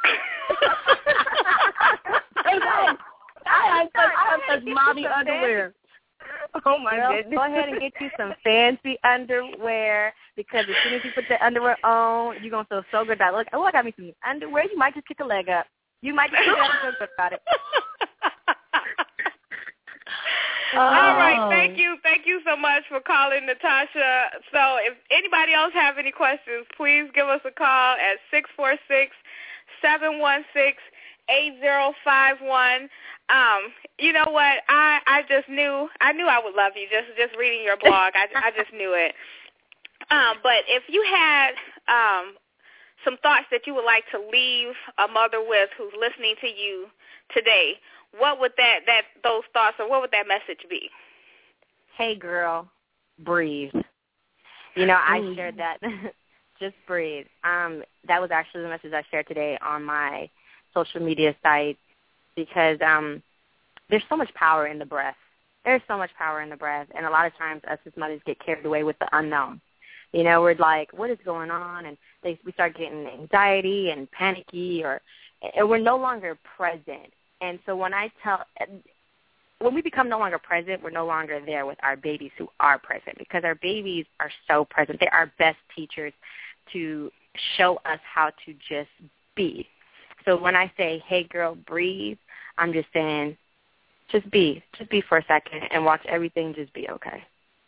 I have such, I have such mommy underwear. Oh, my Girl, goodness. go ahead and get you some fancy underwear because as soon as you put the underwear on, you're going to feel so good about it. Look, oh, I got me some underwear. You might just kick a leg up. You might just feel so good about it. All right, Oh. thank you. Thank you so much for calling, Natasha. So if anybody else have any questions, please give us a call at six four six, seven one six, eight zero five one. Um, you know what? I, I just knew I knew I would love you just just reading your blog. I, I just knew it. Um, but if you had um, some thoughts that you would like to leave a mother with who's listening to you today, what would that, that those thoughts or what would that message be? Hey, girl, breathe. You know, I Mm. shared that. Just breathe. Um, that was actually the message I shared today on my social media site because um, there's so much power in the breath. There's so much power in the breath, and a lot of times us as mothers get carried away with the unknown. You know, we're like, what is going on? And they, we start getting anxiety and panicky, or and we're no longer present. And so when I tell, when we become no longer present, we're no longer there with our babies who are present because our babies are so present. They're our best teachers to show us how to just be. So when I say, hey, girl, breathe, I'm just saying, just be. Just be for a second and watch everything just be okay.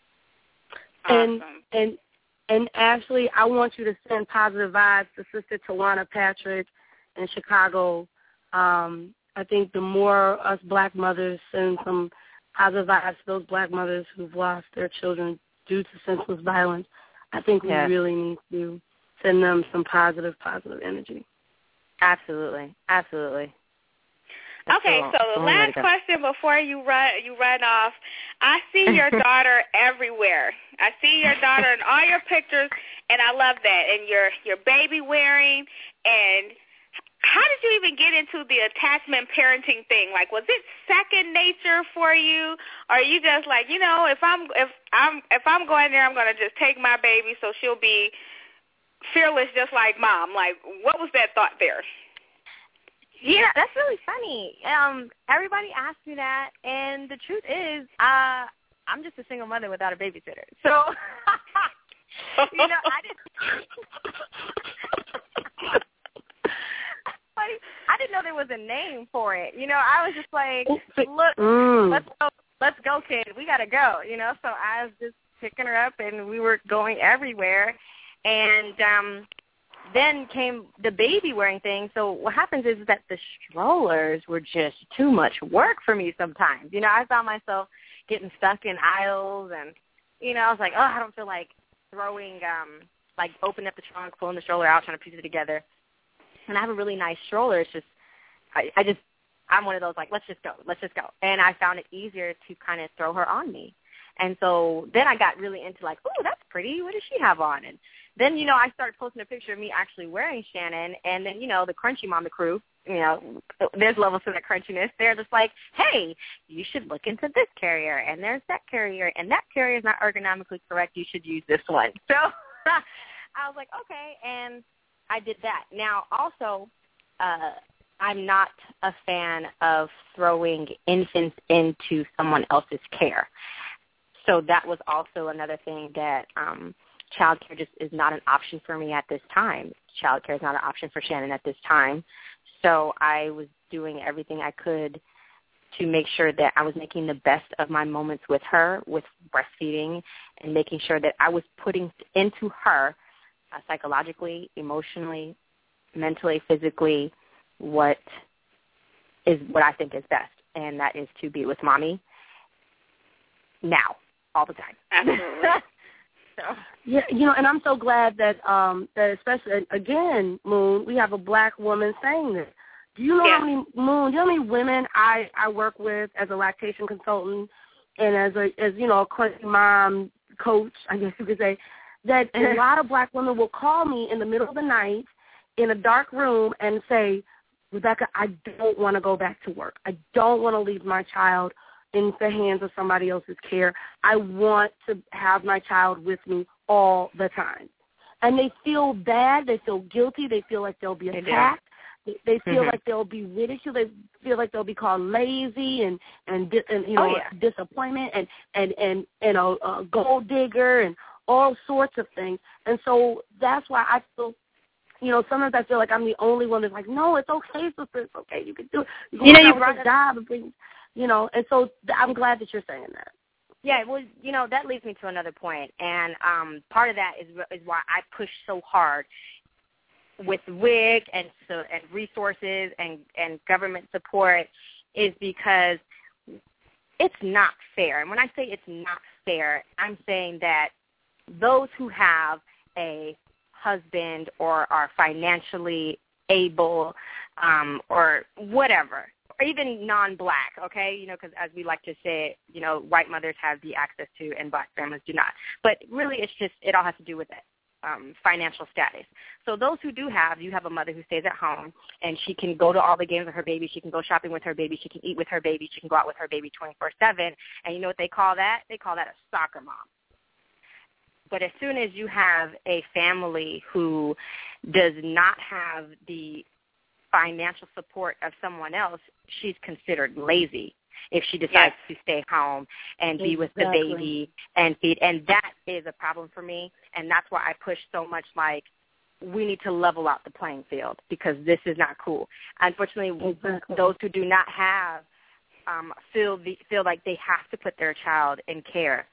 And, Awesome. and, and Ashley, I want you to send positive vibes to Sister Tawana Patrick in Chicago. Um, I think the more us black mothers send some positive vibes to those black mothers who've lost their children due to senseless violence, I think we Yes. really need to send them some positive, positive energy. Absolutely. Absolutely. That's Okay, the so the only way last to go. question before you run you run off. I see your daughter everywhere. I see your daughter in all your pictures, and I love that. And your your baby wearing. And how did you even get into the attachment parenting thing? Like, was it second nature for you, or are you just like, you know, if I'm if I'm if I'm going there, I'm going to just take my baby so she'll be fearless just like mom? Like, what was that thought there? Yeah, that's really funny. Um, everybody asks me that, and the truth is, uh, I'm just a single mother without a babysitter. So, you know, I didn't. I didn't know there was a name for it. You know, I was just like, look, Mm. let's go, let's go, kid. We gotta go. You know, so I was just picking her up, and we were going everywhere, and um. Then came the baby wearing thing. So what happens is that the strollers were just too much work for me sometimes. You know, I found myself getting stuck in aisles and, you know, I was like, oh, I don't feel like throwing, um, like opening up the trunk, pulling the stroller out, trying to piece it together. And I have a really nice stroller. It's just, I, I just, I'm one of those like, let's just go, let's just go. And I found it easier to kind of throw her on me. And so then I got really into like, oh, that's pretty. What does she have on? And then, you know, I started posting a picture of me actually wearing Shannon, and then, you know, the Crunchy Mama crew you know, there's levels to that crunchiness. They're just like, hey, you should look into this carrier, and there's that carrier, and that carrier is not ergonomically correct. You should use this one. So I was like, okay, and I did that. Now, also, uh, I'm not a fan of throwing infants into someone else's care. So that was also another thing that um, child care just is not an option for me at this time. Child care is not an option for Shannon at this time. So I was doing everything I could to make sure that I was making the best of my moments with her, with breastfeeding, and making sure that I was putting into her uh, psychologically, emotionally, mentally, physically, what is what I think is best, and that is to be with mommy now, all the time. Absolutely. So. Yeah, you know, and I'm so glad that, um, that especially, again, Moon, we have a black woman saying this. Do you know yeah. how many, Moon, do you know how many women I, I work with as a lactation consultant and as a, as, you know, a crunchy mom coach, I guess you could say, that a lot of black women will call me in the middle of the night in a dark room and say, Rebecca, I don't want to go back to work. I don't want to leave my child in the hands of somebody else's care. I want to have my child with me all the time. And they feel bad. They feel guilty. They feel like they'll be attacked. They, they feel mm-hmm. like they'll be ridiculed. They feel like they'll be called lazy and, and, and you know, oh, yeah. disappointment and, and, and, and a, a gold digger and all sorts of things. And so that's why I feel, you know, sometimes I feel like I'm the only one that's like, no, it's okay, sister. It's okay. You can do it. You can you know, you you brought a job and bring, you know, and so th- I'm glad that you're saying that. Yeah, well, you know, that leads me to another point, and um, part of that is is why I push so hard with W I C and so and resources and, and government support is because it's not fair. And when I say it's not fair, I'm saying that those who have a husband or are financially able um, or whatever, or even non-black, okay, you know, because as we like to say, you know, white mothers have the access to and black families do not. But really it's just, it all has to do with it. Um, financial status. So those who do have, you have a mother who stays at home and she can go to all the games with her baby, she can go shopping with her baby, she can eat with her baby, she can go out with her baby twenty-four seven, and you know what they call that? They call that a soccer mom. But as soon as you have a family who does not have the financial support of someone else, she's considered lazy if she decides yes. to stay home and be exactly. with the baby and feed. And that is a problem for me, and that's why I push so much like we need to level out the playing field because this is not cool. Unfortunately, exactly. those who do not have um, feel the, feel like they have to put their child in care.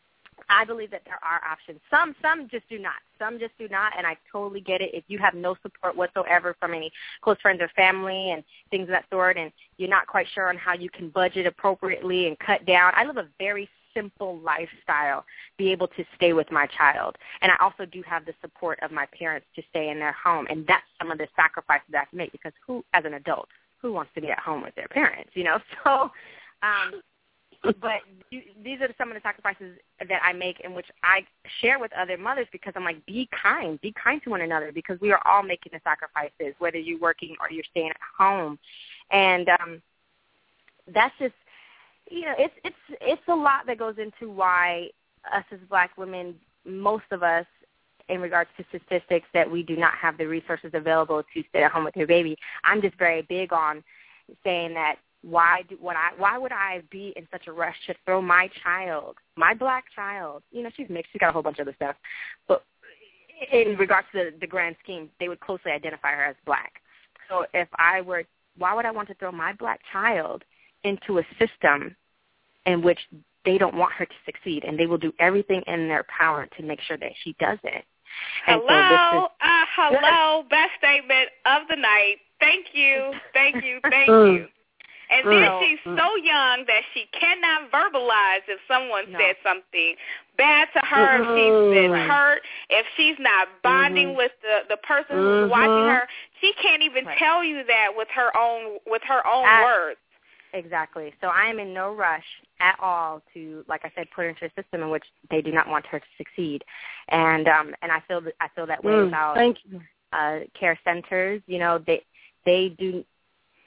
I believe that there are options. Some some just do not. Some just do not, and I totally get it. If you have no support whatsoever from any close friends or family and things of that sort, and you're not quite sure on how you can budget appropriately and cut down. I live a very simple lifestyle, be able to stay with my child. And I also do have the support of my parents to stay in their home, and that's some of the sacrifices that I have to make because who, as an adult, who wants to be at home with their parents, you know? So um but you, these are some of the sacrifices that I make in which I share with other mothers because I'm like, be kind. Be kind to one another because we are all making the sacrifices, whether you're working or you're staying at home. And um, that's just, you know, it's it's it's a lot that goes into why us as black women, most of us, in regards to statistics, that we do not have the resources available to stay at home with your baby. I'm just very big on saying that Why do what I? Why would I be in such a rush to throw my child, my black child? You know, she's mixed. She's got a whole bunch of other stuff. But in regards to the, the grand scheme, they would closely identify her as black. So if I were, why would I want to throw my black child into a system in which they don't want her to succeed, and they will do everything in their power to make sure that she doesn't? And hello, so this is, uh, hello, best statement of the night. Thank you, thank you, thank you. And then No. she's so young that she cannot verbalize if someone No. said something bad to her, if she's been hurt, if she's not bonding mm-hmm. with the, the person mm-hmm. who's watching her. She can't even right. tell you that with her own with her own At, words. Exactly. So I am in no rush at all to, like I said, put her into a system in which they do not want her to succeed. And um, and I feel that I feel that way mm, about thank you. Uh, care centers. You know, they they do.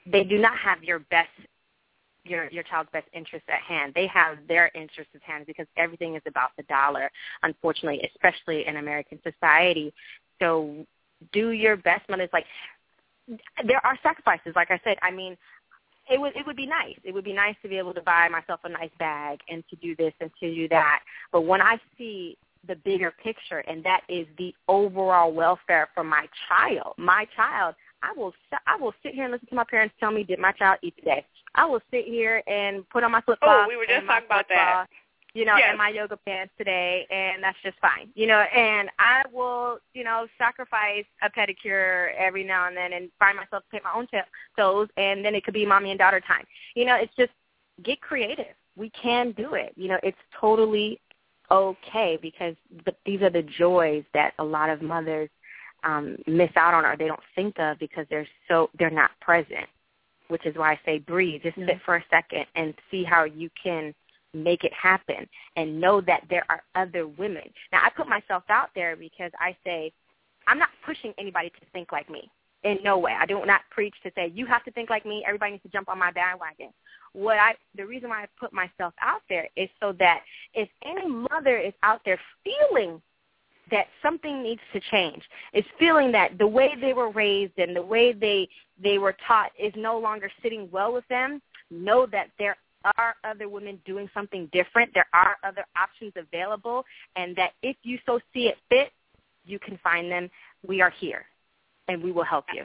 they do not have your best, your your child's best interest at hand. They have their interest at hand because everything is about the dollar, unfortunately, especially in American society. So do your best, mothers. Like, there are sacrifices. Like I said, I mean, it would it would be nice. It would be nice to be able to buy myself a nice bag and to do this and to do that. But when I see the bigger picture, and that is the overall welfare for my child, my child, I will I will sit here and listen to my parents tell me, did my child eat today? I will sit here and put on my flip flops. Oh, we were just talking about that. You know, yes. and my yoga pants today, and that's just fine. You know, and I will, you know, sacrifice a pedicure every now and then and find myself to paint my own toes, and then it could be mommy and daughter time. You know, it's just get creative. We can do it. You know, it's totally okay because the, these are the joys that a lot of mothers um, miss out on or they don't think of because they're so they're not present, which is why I say breathe. Just mm-hmm. sit for a second and see how you can make it happen and know that there are other women. Now, I put myself out there because I say I'm not pushing anybody to think like me. In no way. I do not preach to say you have to think like me. Everybody needs to jump on my bandwagon. What I, the reason why I put myself out there is so that if any mother is out there feeling that something needs to change, is feeling that the way they were raised and the way they they were taught is no longer sitting well with them, know that there are other women doing something different. There are other options available, and that if you so see it fit, you can find them. We are here, and we will help you.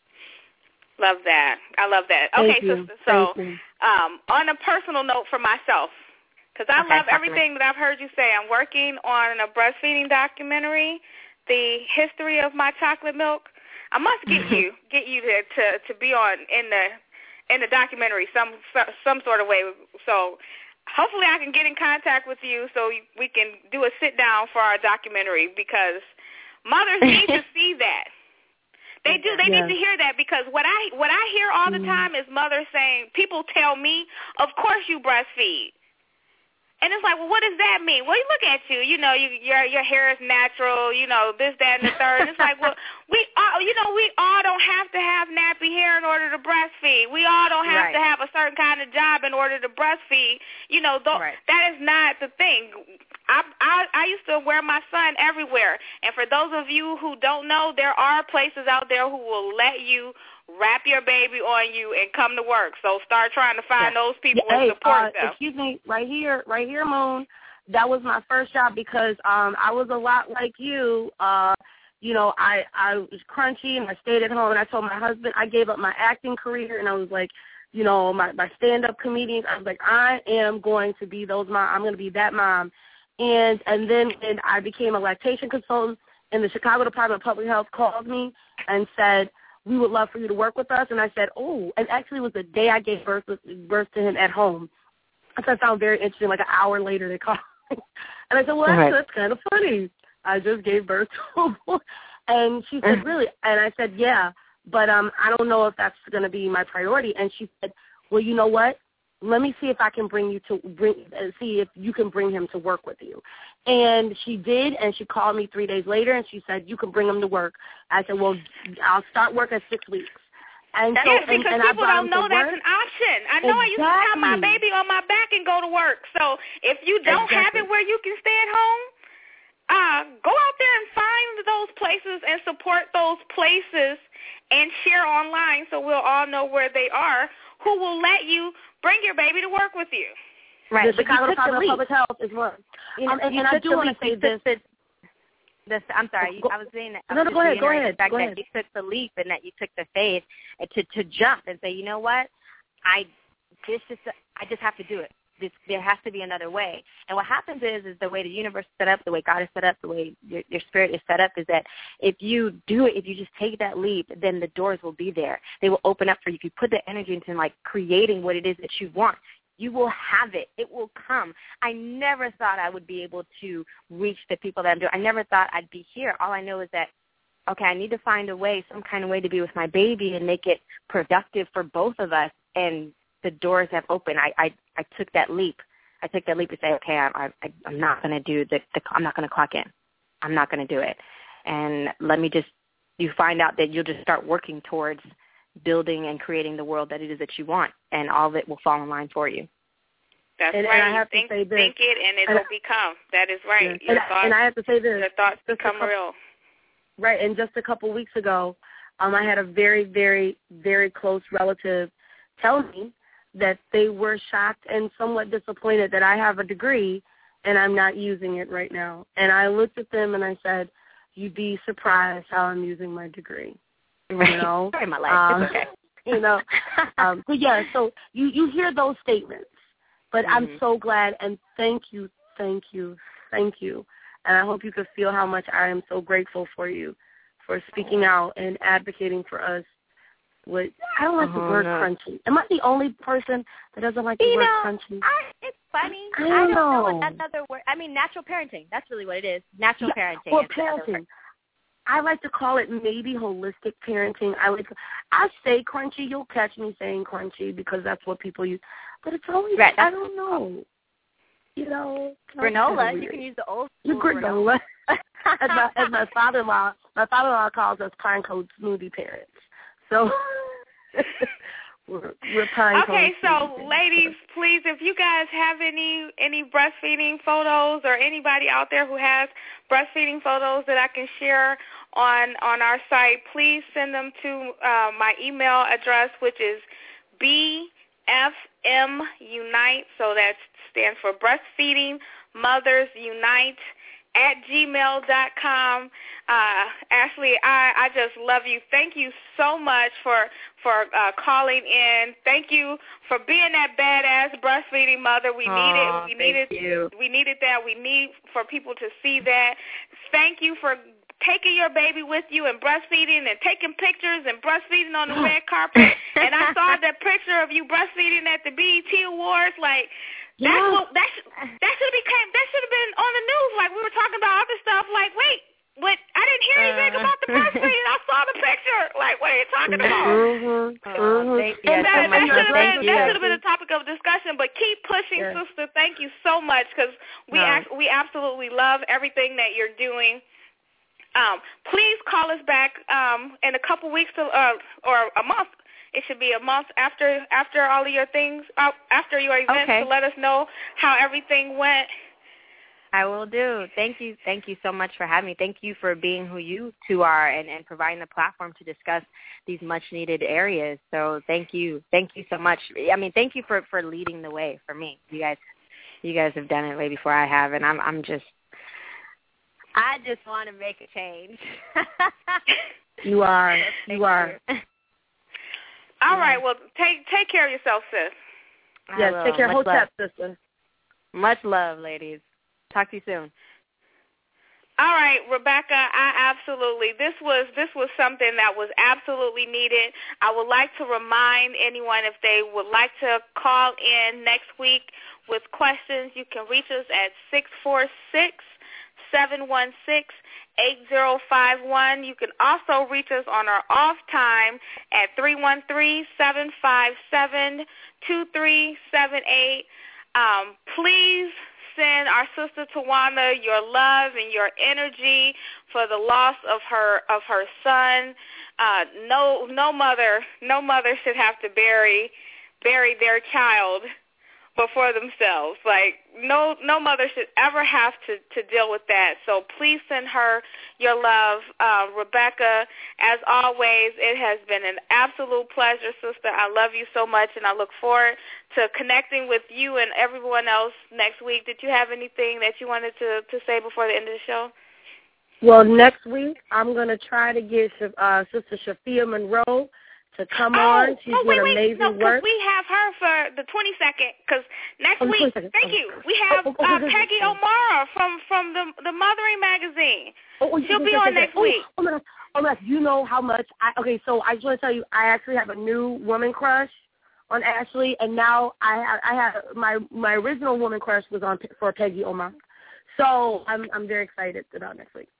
Love that. I love that. Thank okay, you. so so um, on a personal note for myself, because I okay, love everything that I've heard you say. I'm working on a breastfeeding documentary, the history of my chocolate milk. I must get you get you to, to, to be on in the in the documentary some some sort of way. So hopefully I can get in contact with you so we can do a sit down for our documentary because mothers need to see that. They do. They yeah. need to hear that because what I what I hear all the time is mothers saying, people tell me, of course you breastfeed. And it's like, well, what does that mean? Well, you look at you, you know, you, your your hair is natural, you know, this, that, and the third. And it's like, well, we all, you know, we all don't have to have nappy hair in order to breastfeed. We all don't have right. to have a certain kind of job in order to breastfeed. You know, th- right. that is not the thing. I, I I used to wear my son everywhere. And for those of you who don't know, there are places out there who will let you wrap your baby on you and come to work. So start trying to find yeah. those people yeah, and hey, support uh, them. Excuse me, right here, right here, Moon. That was my first job because um, I was a lot like you. Uh, you know, I, I was crunchy and I stayed at home and I told my husband I gave up my acting career and I was like, you know, my, my stand-up comedians, I was like, I am going to be those mom. I'm going to be that mom. And and then and I became a lactation consultant and the Chicago Department of Public Health called me and said, we would love for you to work with us. And I said, oh, and actually it was the day I gave birth, birth to him at home. So that sounded very interesting. Like an hour later they called. And I said, well, that's, right. that's kind of funny. I just gave birth to him. And she said, really? And I said, yeah, but um, I don't know if that's going to be my priority. And she said, well, you know what? Let me see if I can bring you to bring uh, see if you can bring him to work with you. And she did, and she called me three days later, and she said, you can bring him to work. I said, well, I'll start work at six weeks. And so, yes, because and, and people don't know that's work. an option. I know exactly. I used to have my baby on my back and go to work. So if you don't exactly. have it where you can stay at home, uh, go out there and find those places and support those places and share online so we'll all know where they are, who will let you bring your baby to work with you. Right. The Chicago Department of Public Health is what. You know, um, and you and I do want to say this. The, the, I'm sorry. You, I was saying that. I no, was no, go ahead. Go The ahead. fact go that ahead. you took the leap and that you took the faith to to jump and say, you know what, I this is I just have to do it. This, there has to be another way. And what happens is, is the way the universe is set up, the way God is set up, the way your, your spirit is set up, is that if you do it, if you just take that leap, then the doors will be there. They will open up for you. If you put the energy into like creating what it is that you want, you will have it. It will come. I never thought I would be able to reach the people that I'm doing. I never thought I'd be here. All I know is that, okay, I need to find a way, some kind of way to be with my baby and make it productive for both of us. And the doors have opened. I, I, I took that leap. I took that leap to say, okay, I, I, I'm not going to do the, the, I'm not going to clock in. I'm not going to do it. And let me just, you find out that you'll just start working towards building and creating the world that it is that you want, and all of it will fall in line for you. That's and, right. And I have think, to say this. think it, and it'll and, become. That is right. And, your and, thoughts, and I have to say this. Your thoughts become couple, real. Right, and just a couple weeks ago, um, I had a very, very, very close relative tell me that they were shocked and somewhat disappointed that I have a degree and I'm not using it right now. And I looked at them and I said, you'd be surprised how I'm using my degree. Right. You know? Sorry, my life. Um, it's okay. You know? um, but, yeah, so you, you hear those statements. But mm-hmm. I'm so glad, and thank you, thank you, thank you. And I hope you could feel how much I am so grateful for you for speaking out and advocating for us. With, I don't like oh, the word no. crunchy. Am I the only person that doesn't like the you word know, crunchy? I, it's funny. I I don't don't know. know what another word. I mean, natural parenting. That's really what it is. Natural yeah, parenting. Well, parenting. I like to call it maybe holistic parenting. I like. I say crunchy. You'll catch me saying crunchy because that's what people use. But it's always. Right, I don't know. You know. Granola. You can use the old school granola. as, my, as my father-in-law, my father-in-law calls us pine code smoothie parents. So. we're, we're pine okay, so parents. Ladies, please, if you guys have any any breastfeeding photos or anybody out there who has breastfeeding photos that I can share on on our site, please send them to uh, my email address, which is B F M Unite. So that stands for Breastfeeding Mothers Unite at gmail dot com. Uh, Ashley, I, I just love you. Thank you so much for for uh, calling in. Thank you for being that badass breastfeeding mother. We Aww, needed we needed you. we needed that. We need for people to see that. Thank you for taking your baby with you and breastfeeding and taking pictures and breastfeeding on the red carpet. And I saw that picture of you breastfeeding at the B E T Awards. Like, that's yeah. what that sh- that should have became that should have been on the news. Like, we were talking about other stuff. Like, wait, what? I didn't hear anything uh. about the breastfeeding. I saw the picture. Like, what are you talking about? Mm-hmm. Oh, thank you and that, so that should have been you. that should have been a topic of discussion. But keep pushing, yeah. sister. Thank you so much because we no. ac- we absolutely love everything that you're doing. Um, please call us back um, in a couple weeks to, uh, or a month. It should be a month after after all of your things, uh, after your events, okay. to let us know how everything went. I will do. Thank you. Thank you so much for having me. Thank you for being who you two are and, and providing the platform to discuss these much-needed areas. So thank you. Thank you so much. I mean, thank you for, for leading the way for me. You guys you guys have done it way before I have, and I'm I'm just I just want to make a change. You are. So you are. All yeah. right. Well, take take care of yourself, sis. Yes, take care. Much Hotep, love. sister. Much love, ladies. Talk to you soon. All right, Rebecca, I absolutely, this was this was something that was absolutely needed. I would like to remind anyone if they would like to call in next week with questions, you can reach us at six four six, seven one six, eight zero five one. You can also reach us on our off time at three one three, seven five seven, two three seven eight. Um, please send our sister Tawana your love and your energy for the loss of her of her son. Uh, no no mother no mother should have to bury bury their child before themselves. Like no no mother should ever have to, to deal with that. So please send her your love. Uh, Rebecca, as always, it has been an absolute pleasure, sister. I love you so much, and I look forward to connecting with you and everyone else next week. Did you have anything that you wanted to, to say before the end of the show? Well, next week I'm going to try to get uh, Sister Shafia Monroe to come oh, on. She's oh, wait, doing wait. amazing no, work. we have her for the twenty-second, because next oh, week, thank oh. you, we have oh, oh, uh, oh, Peggy oh. O'Mara from, from the the Mothering Magazine. Oh, oh, She'll yes, be yes, on yes, next yes. week. Oh, oh, my gosh. Oh, my gosh. You know how much I, okay, so I just want to tell you, I actually have a new woman crush on Ashley, and now I have, I have my, my original woman crush was on for Peggy O'Mara. So I'm I'm very excited about next week.